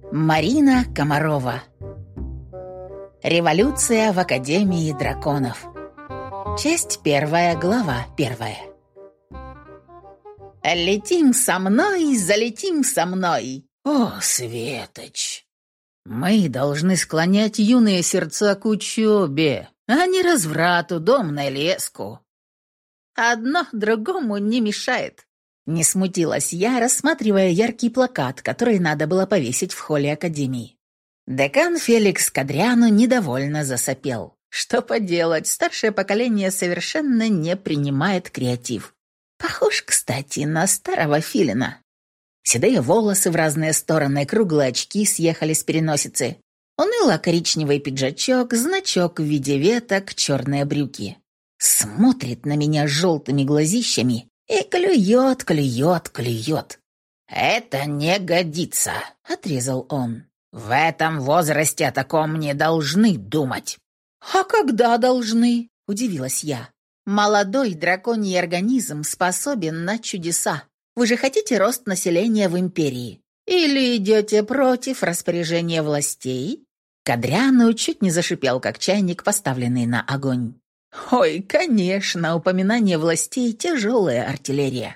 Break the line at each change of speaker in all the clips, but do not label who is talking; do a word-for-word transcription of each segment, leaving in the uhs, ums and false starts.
Марина Комарова. Революция в Академии драконов. Часть первая, глава первая. Летим со мной, залетим со мной. О, Светоч! Мы должны склонять юные сердца к учебе, а не разврату, домной леску. Одно другому не мешает. Не смутилась я, рассматривая яркий плакат, который надо было повесить в холле Академии. Декан Феликс Кадриану недовольно засопел. Что поделать, старшее поколение совершенно не принимает креатив. Похож, кстати, на старого филина. Седые волосы в разные стороны, круглые очки съехали с переносицы. Уныло-коричневый пиджачок, значок в виде веток, черные брюки. Смотрит на меня желтыми глазищами и клюет, клюет, клюет. «Это не годится», — отрезал он. «В этом возрасте о таком не должны думать». «А когда должны?» — удивилась я. «Молодой драконий организм способен на чудеса. Вы же хотите рост населения в империи? Или идете против распоряжения властей?» Кадриану чуть не зашипел, как чайник, поставленный на огонь. «Ой, конечно, упоминание властей — тяжелая артиллерия.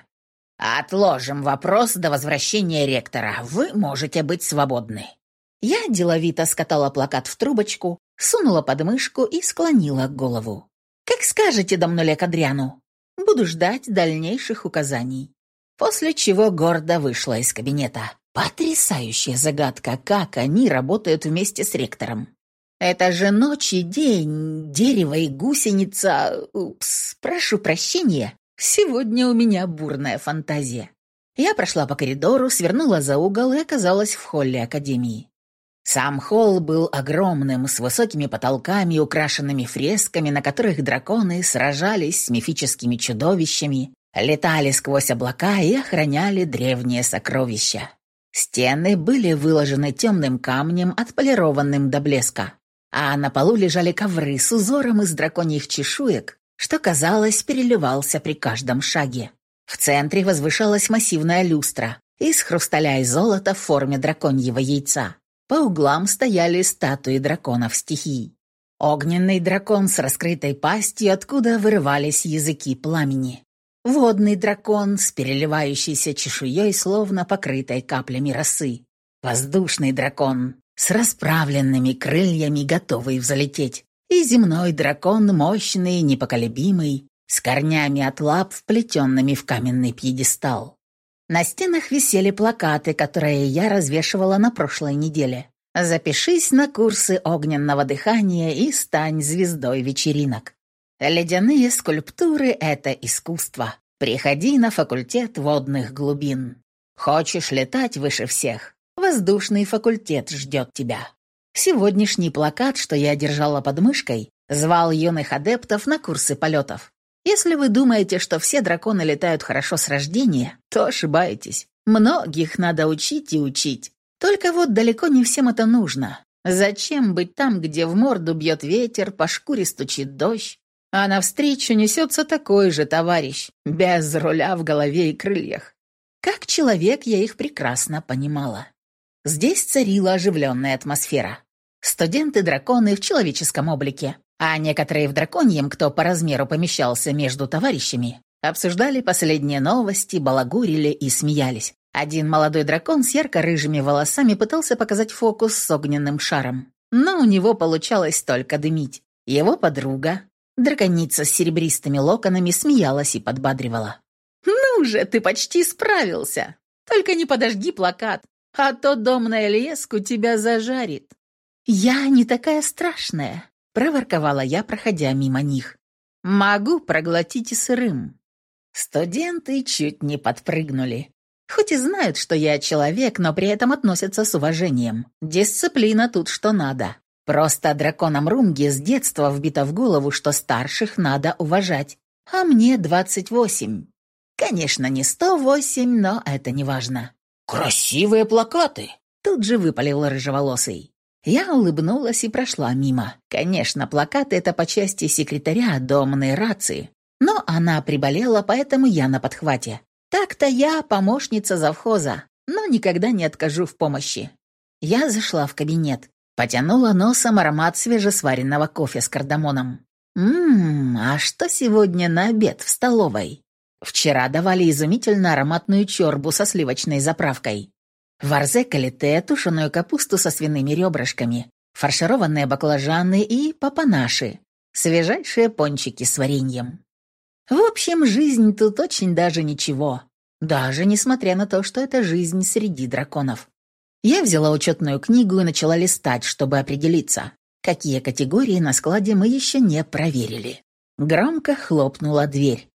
Отложим вопрос до возвращения ректора. Вы можете быть свободны». Я деловито скатала плакат в трубочку, сунула под мышку и склонила голову. «Как скажете, домнуле Кадриану. Буду ждать дальнейших указаний». После чего гордо вышла из кабинета. Потрясающая загадка, как они работают вместе с ректором. Это же ночь и день, дерево и гусеница. Упс, прошу прощения, сегодня у меня бурная фантазия. Я прошла по коридору, свернула за угол и оказалась в холле Академии. Сам холл был огромным, с высокими потолками, украшенными фресками, на которых драконы сражались с мифическими чудовищами, летали сквозь облака и охраняли древние сокровища. Стены были выложены темным камнем, отполированным до блеска, а на полу лежали ковры с узором из драконьих чешуек, что, казалось, переливался при каждом шаге. В центре возвышалась массивная люстра из хрусталя и золота в форме драконьего яйца. По углам стояли статуи драконов стихий. Огненный дракон с раскрытой пастью, откуда вырывались языки пламени. Водный дракон с переливающейся чешуей, словно покрытой каплями росы. Воздушный дракон с расправленными крыльями, готовый взлететь. И земной дракон, мощный, непоколебимый, с корнями от лап, вплетенными в каменный пьедестал. На стенах висели плакаты, которые я развешивала на прошлой неделе. «Запишись на курсы огненного дыхания и стань звездой вечеринок». «Ледяные скульптуры — это искусство. Приходи на факультет водных глубин. Хочешь летать выше всех? Воздушный факультет ждет тебя». Сегодняшний плакат, что я держала под мышкой, звал юных адептов на курсы полетов. Если вы думаете, что все драконы летают хорошо с рождения, то ошибаетесь. Многих надо учить и учить. Только вот далеко не всем это нужно. Зачем быть там, где в морду бьет ветер, по шкуре стучит дождь, а навстречу несется такой же товарищ, без руля в голове и крыльях? Как человек я их прекрасно понимала. Здесь царила оживленная атмосфера. Студенты-драконы в человеческом облике, а некоторые в драконьем, кто по размеру помещался между товарищами, обсуждали последние новости, балагурили и смеялись. Один молодой дракон с ярко-рыжими волосами пытался показать фокус с огненным шаром, но у него получалось только дымить. Его подруга, драконица с серебристыми локонами, смеялась и подбадривала. «Ну же, ты почти справился! Только не подожги плакат, а то домная леску тебя зажарит». «Я не такая страшная», — проворковала я, проходя мимо них. «Могу проглотить и сырым». Студенты чуть не подпрыгнули. Хоть и знают, что я человек, но при этом относятся с уважением. Дисциплина тут что надо. Просто драконам Рунги с детства вбито в голову, что старших надо уважать. А мне двадцать восемь. Конечно, не сто восемь, но это не важно. «Красивые плакаты!» — тут же выпалил рыжеволосый. Я улыбнулась и прошла мимо. Конечно, плакаты — это по части секретаря домной рации. Но она приболела, поэтому я на подхвате. Так-то я помощница завхоза, но никогда не откажу в помощи. Я зашла в кабинет, потянула носом аромат свежесваренного кофе с кардамоном. Ммм, а что сегодня на обед в столовой? Вчера давали изумительно ароматную чорбу со сливочной заправкой. Варзе калите, тушеную капусту со свиными ребрышками, фаршированные баклажаны и папанаши, свежайшие пончики с вареньем. В общем, жизнь тут очень даже ничего, даже несмотря на то, что это жизнь среди драконов. Я взяла учетную книгу и начала листать, чтобы определиться, какие категории на складе мы еще не проверили. Громко хлопнула дверь.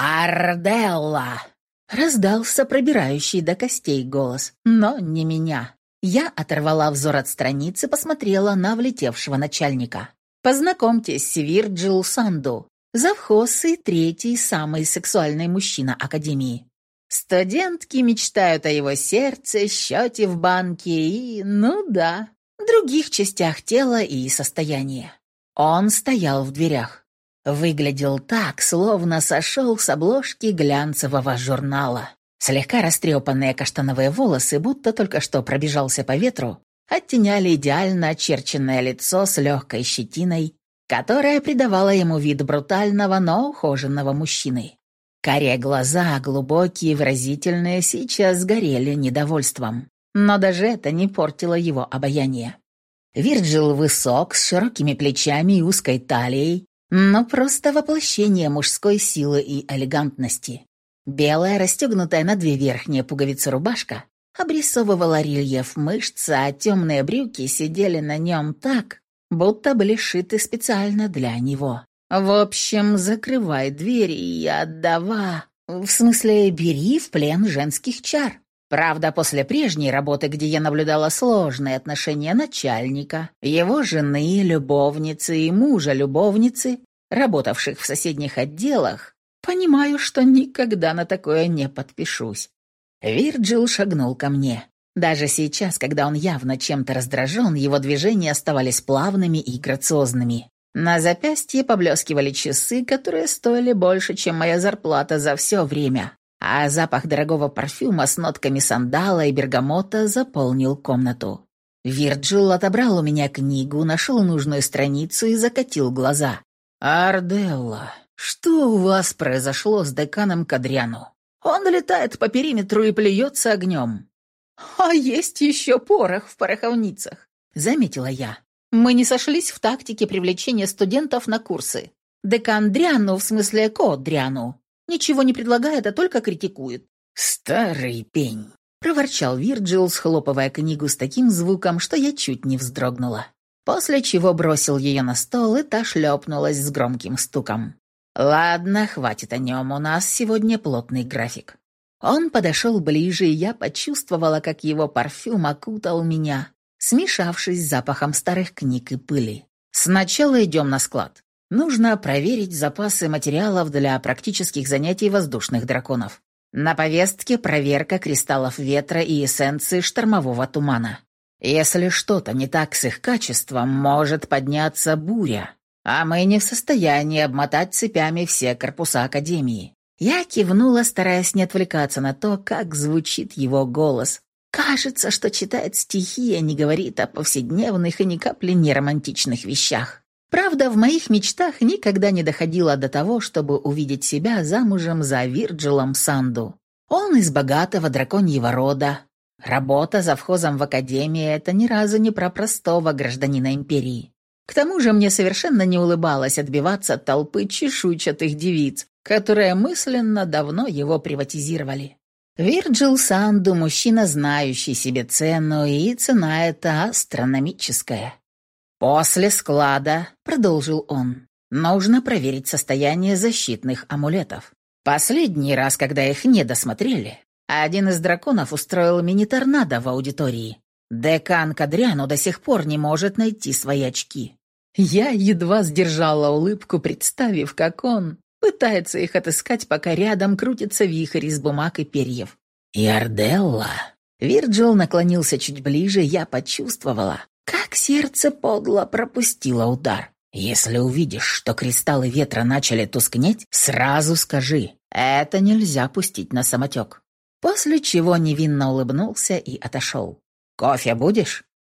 «Арделла!» Раздался пробирающий до костей голос, но не меня. Я оторвала взор от страницы, посмотрела на влетевшего начальника. «Познакомьтесь, Вирджил Санду, завхоз и третий самый сексуальный мужчина Академии. Студентки мечтают о его сердце, счете в банке и, ну да, других частях тела и состояния». Он стоял в дверях. Выглядел так, словно сошел с обложки глянцевого журнала. Слегка растрепанные каштановые волосы, будто только что пробежался по ветру, оттеняли идеально очерченное лицо с легкой щетиной, которая придавала ему вид брутального, но ухоженного мужчины. Карие глаза, глубокие, выразительные, сейчас горели недовольством. Но даже это не портило его обаяние. Вирджил высок, с широкими плечами и узкой талией, но просто воплощение мужской силы и элегантности. Белая, расстегнутая на две верхние пуговицы рубашка обрисовывала рельеф мышц, а темные брюки сидели на нем так, будто были сшиты специально для него. В общем, закрывай дверь и отдава... В смысле, бери в плен женских чар. Правда, после прежней работы, где я наблюдала сложные отношения начальника, его жены, любовницы и мужа-любовницы, работавших в соседних отделах, понимаю, что никогда на такое не подпишусь. Вирджил шагнул ко мне. Даже сейчас, когда он явно чем-то раздражен, его движения оставались плавными и грациозными. На запястье поблескивали часы, которые стоили больше, чем моя зарплата за все время. А запах дорогого парфюма с нотками сандала и бергамота заполнил комнату. Вирджил отобрал у меня книгу, нашел нужную страницу и закатил глаза. «Арделла, что у вас произошло с деканом Кадриану? Он летает по периметру и плюется огнем». «А есть еще порох в пороховницах», — заметила я. «Мы не сошлись в тактике привлечения студентов на курсы. Декан Дриану, в смысле Код Дриану, ничего не предлагает, а только критикует». «Старый пень», — проворчал Вирджил, схлопывая книгу с таким звуком, что я чуть не вздрогнула. После чего бросил ее на стол, и та шлепнулась с громким стуком. «Ладно, хватит о нем, у нас сегодня плотный график». Он подошел ближе, и я почувствовала, как его парфюм окутал меня, смешавшись с запахом старых книг и пыли. «Сначала идем на склад. Нужно проверить запасы материалов для практических занятий воздушных драконов. На повестке проверка кристаллов ветра и эссенции штормового тумана. Если что-то не так с их качеством, может подняться буря, а мы не в состоянии обмотать цепями все корпуса Академии». Я кивнула, стараясь не отвлекаться на то, как звучит его голос. Кажется, что читает стихи, а не говорит о повседневных и ни капли не романтичных вещах. Правда, в моих мечтах никогда не доходило до того, чтобы увидеть себя замужем за Вирджилом Санду. Он из богатого драконьего рода. Работа завхозом в Академии — это ни разу не про простого гражданина Империи. К тому же мне совершенно не улыбалось отбиваться от толпы чешуйчатых девиц, которые мысленно давно его приватизировали. Вирджил Санду — мужчина, знающий себе цену, и цена эта астрономическая. «После склада», — продолжил он, — «нужно проверить состояние защитных амулетов. Последний раз, когда их не досмотрели, один из драконов устроил мини-торнадо в аудитории. Декан Кадриану до сих пор не может найти свои очки». Я едва сдержала улыбку, представив, как он пытается их отыскать, пока рядом крутится вихрь из бумаг и перьев. «И Арделла...» Вирджил наклонился чуть ближе, я почувствовала, как сердце подло пропустило удар. «Если увидишь, что кристаллы ветра начали тускнеть, сразу скажи, это нельзя пустить на самотек». После чего невинно улыбнулся и отошел. «Кофе будешь?»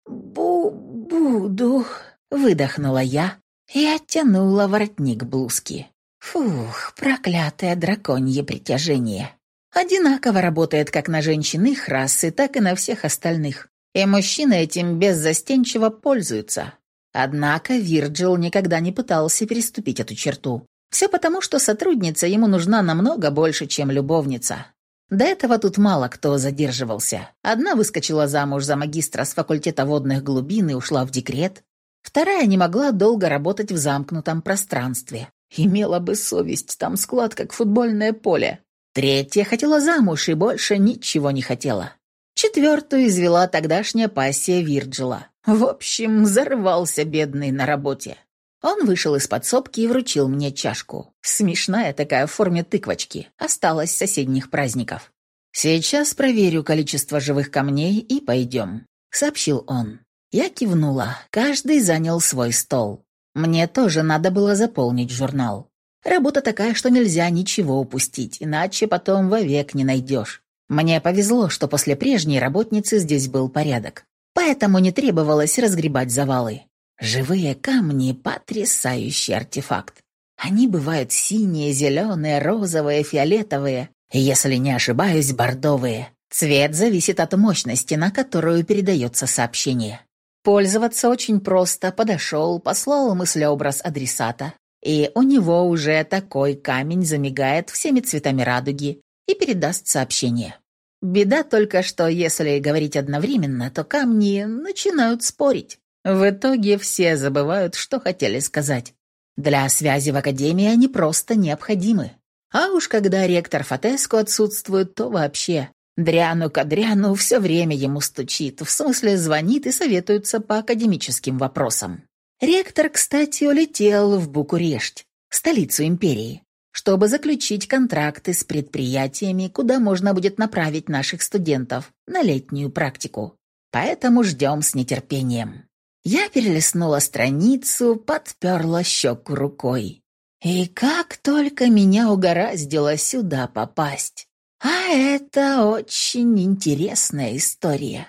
«Буду», — выдохнула я и оттянула воротник блузки. Фух, проклятое драконье притяжение. Одинаково работает как на женщин их расы, так и на всех остальных. И мужчины этим беззастенчиво пользуются. Однако Вирджил никогда не пытался переступить эту черту. Все потому, что сотрудница ему нужна намного больше, чем любовница. До этого тут мало кто задерживался. Одна выскочила замуж за магистра с факультета водных глубин и ушла в декрет. Вторая не могла долго работать в замкнутом пространстве. Имела бы совесть, там склад, как футбольное поле. Третья хотела замуж и больше ничего не хотела. Четвертую извела тогдашняя пассия Вирджила. В общем, взорвался бедный на работе. Он вышел из подсобки и вручил мне чашку. Смешная такая в форме тыквочки. Осталась с соседних праздников. «Сейчас проверю количество живых камней и пойдем», — сообщил он. Я кивнула. Каждый занял свой стол. Мне тоже надо было заполнить журнал. Работа такая, что нельзя ничего упустить, иначе потом вовек не найдешь. Мне повезло, что после прежней работницы здесь был порядок. Поэтому не требовалось разгребать завалы. Живые камни — потрясающий артефакт. Они бывают синие, зеленые, розовые, фиолетовые, и, если не ошибаюсь, бордовые. Цвет зависит от мощности, на которую передается сообщение. Пользоваться очень просто. Подошел, послал мыслеобраз адресата, и у него уже такой камень замигает всеми цветами радуги и передаст сообщение. Беда только, что если говорить одновременно, то камни начинают спорить. В итоге все забывают, что хотели сказать. Для связи в академии они просто необходимы. А уж когда ректор Фатеско отсутствует, то вообще дряну-кадряну все время ему стучит, в смысле звонит и советуется по академическим вопросам. Ректор, кстати, улетел в Букурешт, столицу империи, чтобы заключить контракты с предприятиями, куда можно будет направить наших студентов на летнюю практику. Поэтому ждем с нетерпением. Я перелистнула страницу, подперла щеку рукой. И как только меня угораздило сюда попасть. А это очень интересная история.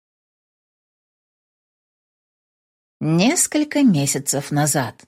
Несколько месяцев назад.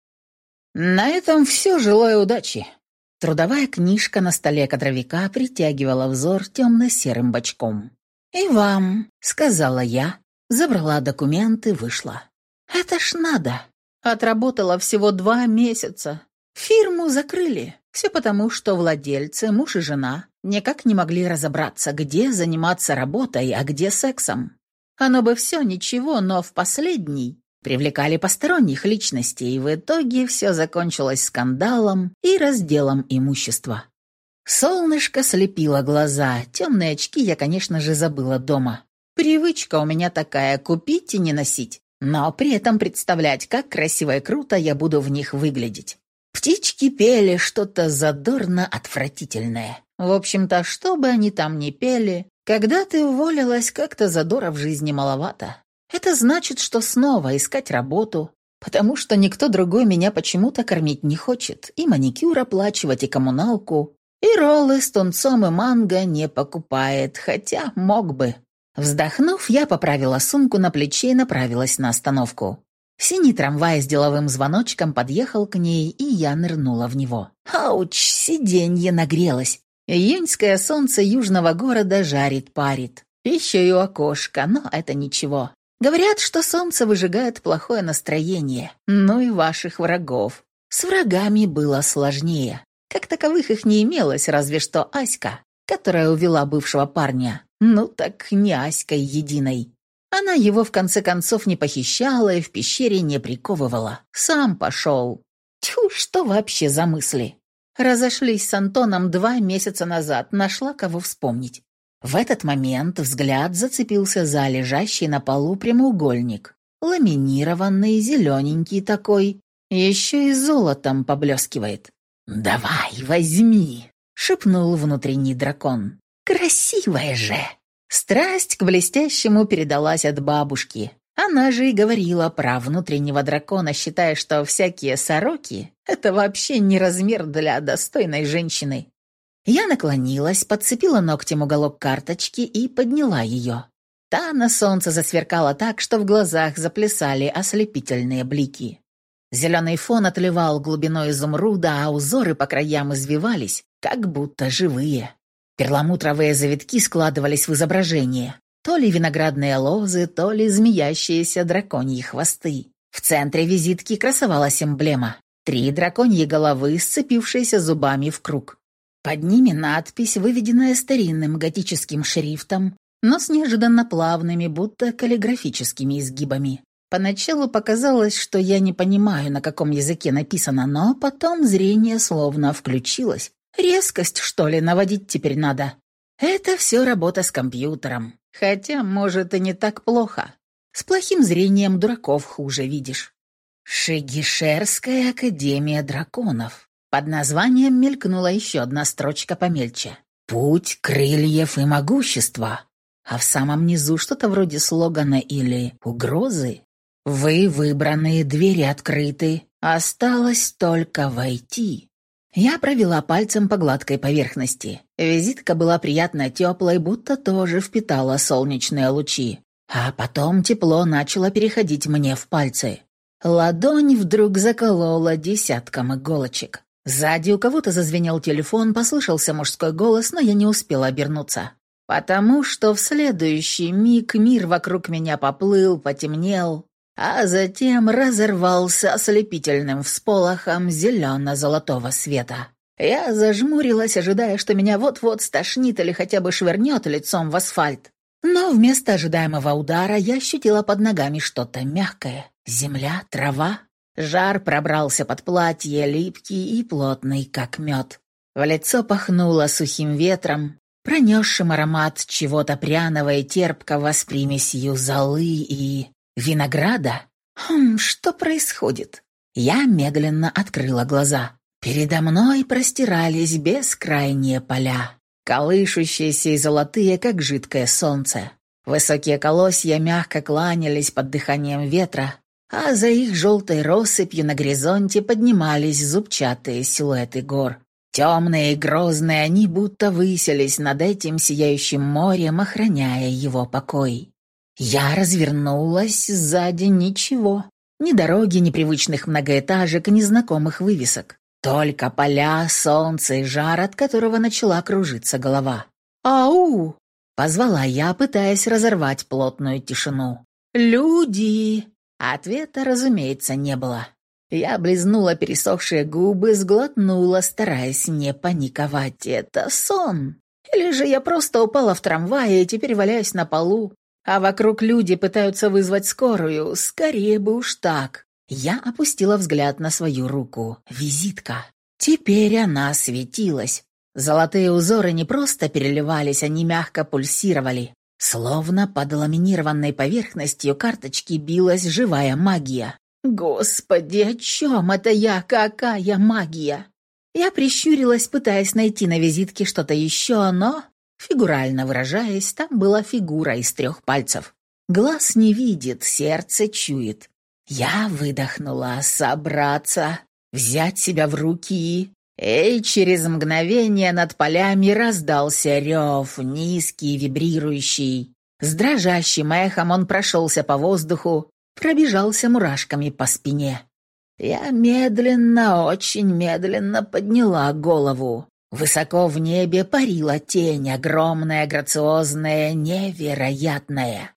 На этом все, желаю удачи. Трудовая книжка на столе кадровика притягивала взор темно-серым бочком. «И вам», — сказала я, забрала документы, вышла. «Это ж надо. Отработала всего два месяца. Фирму закрыли. Все потому, что владельцы, муж и жена, никак не могли разобраться, где заниматься работой, а где сексом. Оно бы все ничего, но в последний привлекали посторонних личностей, и в итоге все закончилось скандалом и разделом имущества. Солнышко слепило глаза, темные очки я, конечно же, забыла дома. Привычка у меня такая — купить и не носить, но при этом представлять, как красиво и круто я буду в них выглядеть. Птички пели что-то задорно отвратительное. В общем-то, что бы они там ни пели, когда ты уволилась, как-то задора в жизни маловато. Это значит, что снова искать работу, потому что никто другой меня почему-то кормить не хочет, и маникюр оплачивать, и коммуналку, и роллы с тунцом и манго не покупает, хотя мог бы. Вздохнув, я поправила сумку на плече и направилась на остановку. Синий трамвай с деловым звоночком подъехал к ней, и я нырнула в него. Ауч, сиденье нагрелось. Июньское солнце южного города жарит-парит. Еще и у окошка, но это ничего. Говорят, что солнце выжигает плохое настроение, ну и ваших врагов. С врагами было сложнее. Как таковых их не имелось, разве что Аська, которая увела бывшего парня. Ну так не Аськой единой. Она его в конце концов не похищала и в пещере не приковывала. Сам пошел. Тьфу, что вообще за мысли? Разошлись с Антоном два месяца назад, нашла кого вспомнить. В этот момент взгляд зацепился за лежащий на полу прямоугольник. Ламинированный, зелененький такой, еще и золотом поблескивает. «Давай, возьми!» — шепнул внутренний дракон. «Красивая же!» Страсть к блестящему передалась от бабушки. Она же и говорила про внутреннего дракона, считая, что всякие сороки — это вообще не размер для достойной женщины. Я наклонилась, подцепила ногтем уголок карточки и подняла ее. Та на солнце засверкала так, что в глазах заплясали ослепительные блики. Зеленый фон отливал глубиной изумруда, а узоры по краям извивались, как будто живые. Перламутровые завитки складывались в изображение. То ли виноградные лозы, то ли змеящиеся драконьи хвосты. В центре визитки красовалась эмблема. Три драконьи головы, сцепившиеся зубами в круг. Под ними надпись, выведенная старинным готическим шрифтом, но с неожиданно плавными, будто каллиграфическими изгибами. Поначалу показалось, что я не понимаю, на каком языке написано, но потом зрение словно включилось. Резкость, что ли, наводить теперь надо? Это все работа с компьютером. Хотя, может, и не так плохо. С плохим зрением дураков хуже видишь. Шигишерская академия драконов. Под названием мелькнула еще одна строчка помельче. «Путь крыльев и могущества». А в самом низу что-то вроде слогана или угрозы. «Вы выбраны, двери открыты, осталось только войти». Я провела пальцем по гладкой поверхности. Визитка была приятно теплой, будто тоже впитала солнечные лучи. А потом тепло начало переходить мне в пальцы. Ладонь вдруг заколола десятком иголочек. Сзади у кого-то зазвенел телефон, послышался мужской голос, но я не успела обернуться. Потому что в следующий миг мир вокруг меня поплыл, потемнел, а затем разорвался ослепительным всполохом зелено-золотого света. Я зажмурилась, ожидая, что меня вот-вот стошнит или хотя бы швырнет лицом в асфальт. Но вместо ожидаемого удара я ощутила под ногами что-то мягкое. Земля, трава. Жар пробрался под платье, липкий и плотный, как мед. В лицо пахнуло сухим ветром, пронесшим аромат чего-то пряного и терпкого с примесью золы и винограда. Хм, что происходит? Я медленно открыла глаза. Передо мной простирались бескрайние поля, колышущиеся и золотые, как жидкое солнце. Высокие колосья мягко кланялись под дыханием ветра, а за их желтой россыпью на горизонте поднимались зубчатые силуэты гор. Темные и грозные они будто высились над этим сияющим морем, охраняя его покой. Я развернулась, сзади ничего. Ни дороги, ни привычных многоэтажек, ни знакомых вывесок. Только поля, солнце и жар, от которого начала кружиться голова. «Ау!» — позвала я, пытаясь разорвать плотную тишину. «Люди!» Ответа, разумеется, не было. Я облизнула пересохшие губы, сглотнула, стараясь не паниковать. Это сон? Или же я просто упала в трамвае и теперь валяюсь на полу, а вокруг люди пытаются вызвать скорую? Скорее бы уж так. Я опустила взгляд на свою руку. Визитка. Теперь она светилась. Золотые узоры не просто переливались, они мягко пульсировали. Словно под ламинированной поверхностью карточки билась живая магия. Господи, о чем это я? Какая магия? Я прищурилась, пытаясь найти на визитке что-то еще, но, фигурально выражаясь, там была фигура из трех пальцев. Глаз не видит, сердце чует. Я выдохнула: собраться, взять себя в руки. И через мгновение над полями раздался рев, низкий, вибрирующий. С дрожащим эхом он прошелся по воздуху, пробежался мурашками по спине. Я медленно, очень медленно подняла голову. Высоко в небе парила тень, огромная, грациозная, невероятная.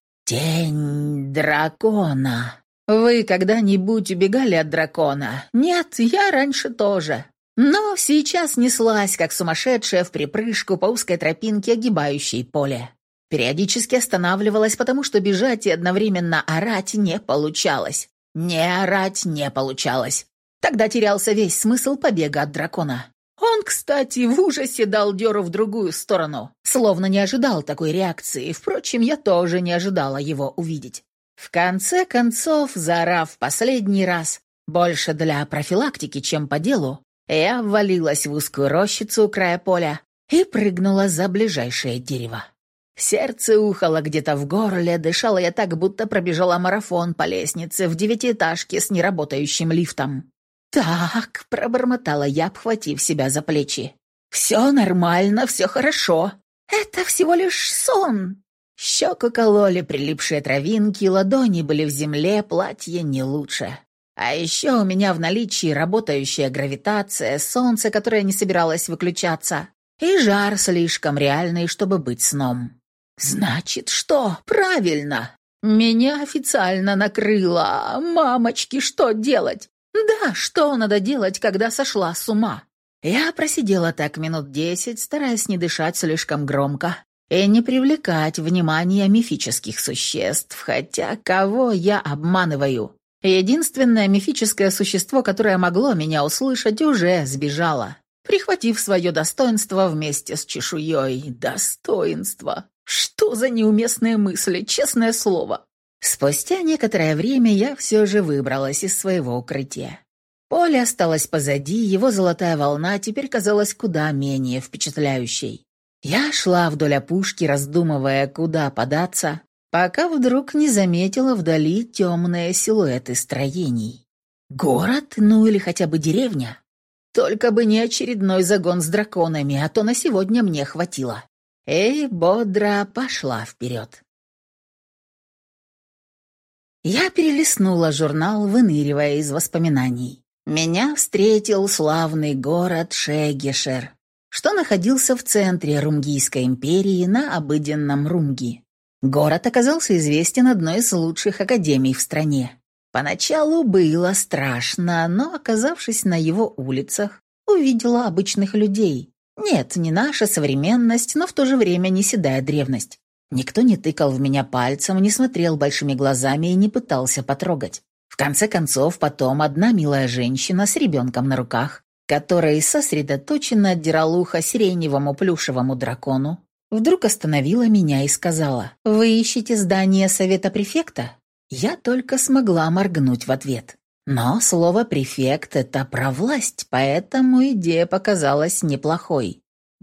Тень дракона. Вы когда-нибудь убегали от дракона? Нет, я раньше тоже. Но сейчас неслась, как сумасшедшая, в припрыжку по узкой тропинке, огибающей поле. Периодически останавливалась, потому что бежать и одновременно орать не получалось. Не орать не получалось. Тогда терялся весь смысл побега от дракона. Он, кстати, в ужасе дал дёру в другую сторону, словно не ожидал такой реакции. Впрочем, я тоже не ожидала его увидеть. В конце концов, заорав последний раз, больше для профилактики, чем по делу, я ввалилась в узкую рощицу у края поля и прыгнула за ближайшее дерево. Сердце ухало где-то в горле, дышала я так, будто пробежала марафон по лестнице в девятиэтажке с неработающим лифтом. «Так», — пробормотала я, обхватив себя за плечи. «Все нормально, все хорошо. Это всего лишь сон». Щеку кололи прилипшие травинки, ладони были в земле, платье не лучше. А еще у меня в наличии работающая гравитация, солнце, которое не собиралось выключаться, и жар слишком реальный, чтобы быть сном. Значит, что? Правильно! Меня официально накрыло. Мамочки, что делать? Да, что надо делать, когда сошла с ума? Я просидела так минут десять, стараясь не дышать слишком громко и не привлекать внимания мифических существ, хотя кого я обманываю? Единственное мифическое существо, которое могло меня услышать, уже сбежало, прихватив свое достоинство вместе с чешуей. Достоинство! Что за неуместные мысли, честное слово! Спустя некоторое время я все же выбралась из своего укрытия. Поле осталось позади, его золотая волна теперь казалась куда менее впечатляющей. Я шла вдоль опушки, раздумывая, куда податься, пока вдруг не заметила вдали темные силуэты строений. Город, ну или хотя бы деревня. Только бы не очередной загон с драконами, а то на сегодня мне хватило. И бодро пошла вперед. Я перелистнула журнал, выныривая из воспоминаний. Меня встретил славный город Шегешер, что находился в центре Рунгийской империи на обыденном Рунги. Город оказался известен одной из лучших академий в стране. Поначалу было страшно, но, оказавшись на его улицах, увидела обычных людей. Нет, не наша современность, но в то же время не седая древность. Никто не тыкал в меня пальцем, не смотрел большими глазами и не пытался потрогать. В конце концов, потом одна милая женщина с ребенком на руках, который сосредоточенно отдирал ухо сиреневому плюшевому дракону, вдруг остановила меня и сказала: «Вы ищете здание совета префекта?» Я только смогла моргнуть в ответ. Но слово «префект» — это про власть, поэтому идея показалась неплохой.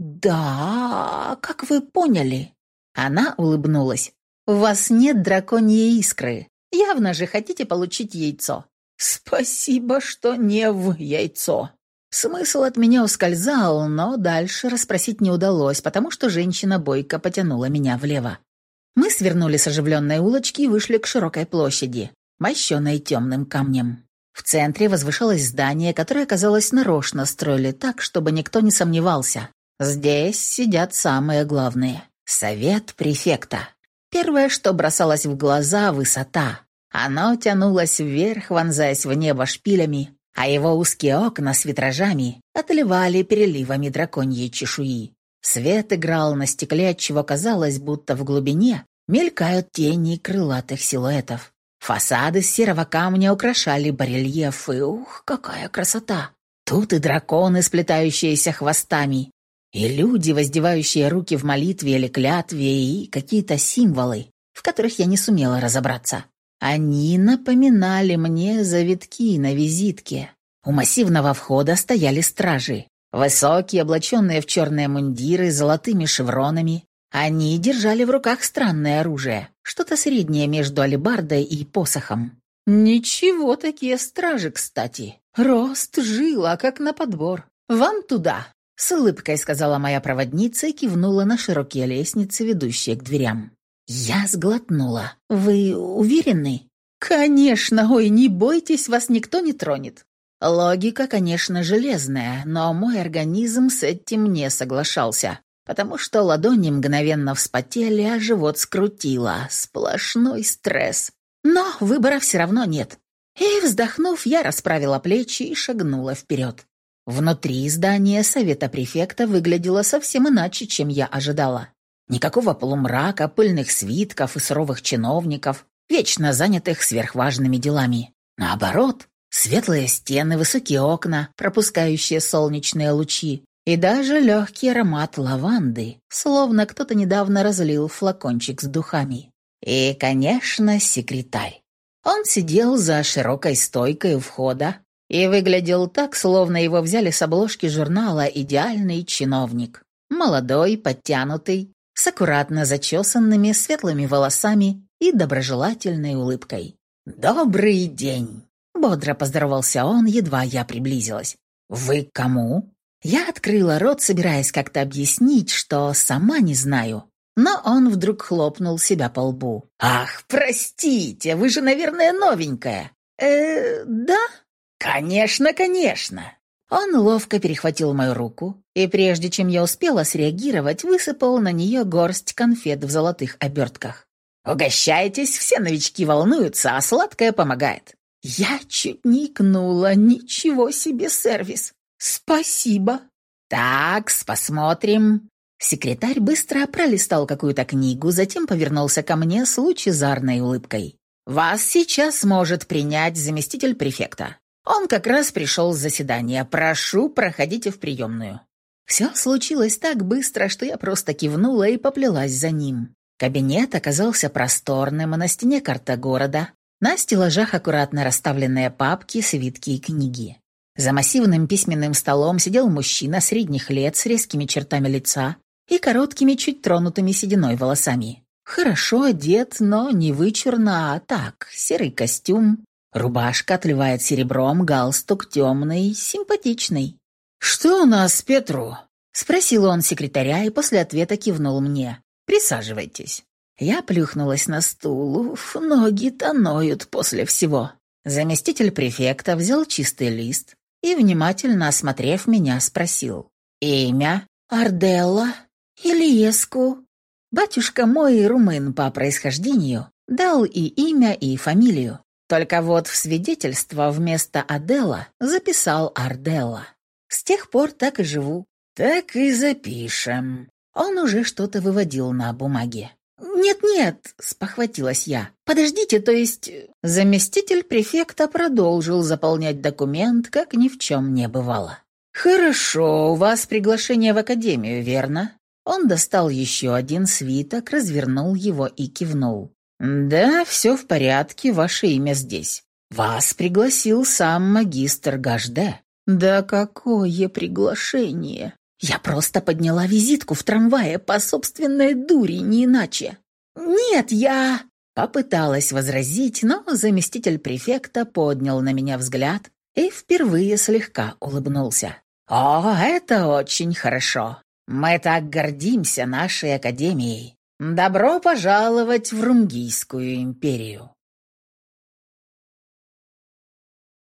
«Да, как вы поняли?» Она улыбнулась. «У вас нет драконьей искры. Явно же хотите получить яйцо». «Спасибо, что не в яйцо». Смысл от меня ускользал, но дальше расспросить не удалось, потому что женщина бойко потянула меня влево. Мы свернули с оживленной улочки и вышли к широкой площади, мощенной темным камнем. В центре возвышалось здание, которое, казалось, нарочно строили так, чтобы никто не сомневался. Здесь сидят самые главные. Совет префекта. Первое, что бросалось в глаза — высота. Оно тянулось вверх, вонзаясь в небо шпилями, а его узкие окна с витражами отливали переливами драконьей чешуи. Свет играл на стекле, отчего казалось, будто в глубине мелькают тени крылатых силуэтов. Фасады из серого камня украшали барельефы. Ух, какая красота! Тут и драконы, сплетающиеся хвостами, и люди, воздевающие руки в молитве или клятве, и какие-то символы, в которых я не сумела разобраться. Они напоминали мне завитки на визитке. У массивного входа стояли стражи, высокие, облаченные в черные мундиры с золотыми шевронами. Они держали в руках странное оружие, что-то среднее между алебардой и посохом. Ничего, такие стражи, кстати. Рост, жила, как на подбор. «Вам туда!» — с улыбкой сказала моя проводница и кивнула на широкие лестницы, ведущие к дверям. Я сглотнула. «Вы уверены?» «Конечно, ой, не бойтесь, вас никто не тронет». Логика, конечно, железная, но мой организм с этим не соглашался, потому что ладони мгновенно вспотели, а живот скрутило. Сплошной стресс. Но выбора все равно нет. И, вздохнув, я расправила плечи и шагнула вперед. Внутри здания совета префекта выглядело совсем иначе, чем я ожидала. Никакого полумрака, пыльных свитков и суровых чиновников, вечно занятых сверхважными делами. Наоборот, светлые стены, высокие окна, пропускающие солнечные лучи, и даже легкий аромат лаванды, словно кто-то недавно разлил флакончик с духами. И, конечно, секретарь. Он сидел за широкой стойкой у входа и выглядел так, словно его взяли с обложки журнала «Идеальный чиновник». Молодой, подтянутый, с аккуратно зачесанными светлыми волосами и доброжелательной улыбкой. «Добрый день!» — бодро поздоровался он, едва я приблизилась. «Вы к кому?» Я открыла рот, собираясь как-то объяснить, что сама не знаю. Но он вдруг хлопнул себя по лбу. «Ах, простите, вы же, наверное, новенькая». «Э, да?» «Конечно, конечно». Он ловко перехватил мою руку, и прежде чем я успела среагировать, высыпал на нее горсть конфет в золотых обертках. «Угощайтесь, все новички волнуются, а сладкое помогает». Я чуть не икнула. Ничего себе сервис. «Спасибо». «Такс, посмотрим». Секретарь быстро пролистал какую-то книгу, затем повернулся ко мне с лучезарной улыбкой. «Вас сейчас может принять заместитель префекта. Он как раз пришел с заседания. Прошу, проходите в приемную». Все случилось так быстро, что я просто кивнула и поплелась за ним. Кабинет оказался просторным, а на стене карта города. На стеллажах аккуратно расставленные папки, свитки и книги. За массивным письменным столом сидел мужчина средних лет с резкими чертами лица и короткими, чуть тронутыми сединой волосами. Хорошо одет, но не вычурно, а так, серый костюм, рубашка отливает серебром, галстук темный, симпатичный. «Что у нас, Петру?» — спросил он секретаря и после ответа кивнул мне. «Присаживайтесь». Я плюхнулась на стул, уф, ноги-то ноют после всего. Заместитель префекта взял чистый лист и, внимательно осмотрев меня, спросил. «Имя?» «Арделла. Ильеску». Батюшка мой, румын по происхождению, дал и имя, и фамилию. Только вот в свидетельство вместо Аделла записал Арделла. С тех пор так и живу. «Так и запишем». Он уже что-то выводил на бумаге. «Нет-нет», — спохватилась я. «Подождите, то есть...» Заместитель префекта продолжил заполнять документ, как ни в чем не бывало. «Хорошо, у вас приглашение в академию, верно?» Он достал еще один свиток, развернул его и кивнул. «Да, все в порядке, ваше имя здесь. Вас пригласил сам магистр Гажде». «Да какое приглашение!» Я просто подняла визитку в трамвае по собственной дури, не иначе. «Нет, я...» Попыталась возразить, но заместитель префекта поднял на меня взгляд и впервые слегка улыбнулся. «О, это очень хорошо. Мы так гордимся нашей академией. Добро пожаловать в Рунгийскую империю».